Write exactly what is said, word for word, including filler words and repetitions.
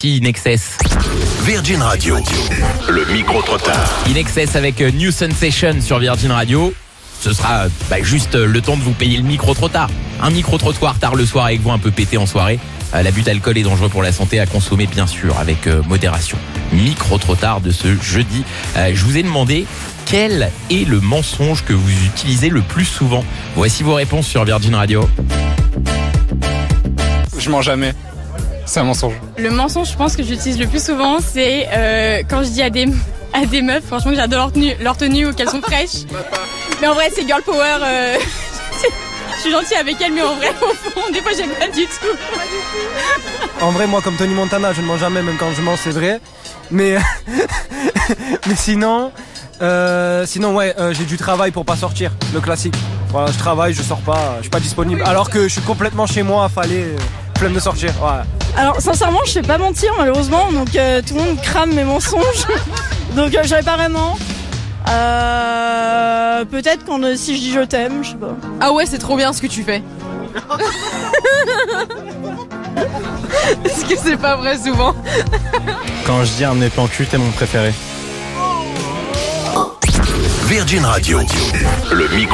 voici In Excess. Virgin Radio, le micro-trottoir. In Excess avec New Sensation sur Virgin Radio. Ce sera bah, juste le temps de vous payer le micro trop tard. Un micro-trottoir tard le soir avec vous un peu pété en soirée. Euh, L'abus d'alcool est dangereux pour la santé, à consommer bien sûr avec euh, modération. Micro-trottoir de ce jeudi. Euh, je vous ai demandé quel est le mensonge que vous utilisez le plus souvent. Voici vos réponses sur Virgin Radio. Je mens jamais. C'est un mensonge. Le mensonge, je pense que j'utilise le plus souvent, c'est euh, quand je dis à des, à des meufs, franchement, que j'adore leur tenue, leur tenue ou qu'elles sont fraîches. Mais en vrai, c'est girl power. Euh, je suis gentille avec elles, mais en vrai, au fond, des fois, j'aime pas du tout. En vrai, moi, comme Tony Montana, je ne mens jamais, même quand je mens, c'est vrai. Mais, mais sinon, euh, sinon, ouais, euh, j'ai du travail pour pas sortir, le classique. Voilà, je travaille, je sors pas, je suis pas disponible. Alors que je suis complètement chez moi, fallait, euh, flemme de sortir. Ouais. Alors, sincèrement, je sais pas mentir, malheureusement, donc euh, tout le monde crame mes mensonges. Donc, euh, je savais pas vraiment. Euh, peut-être quand euh, si je dis je t'aime, je sais pas. Ah ouais, c'est trop bien ce que tu fais. Est-ce que c'est pas vrai souvent? Quand je dis un de mes plans cul, t'es mon préféré. Virgin Radio, le micro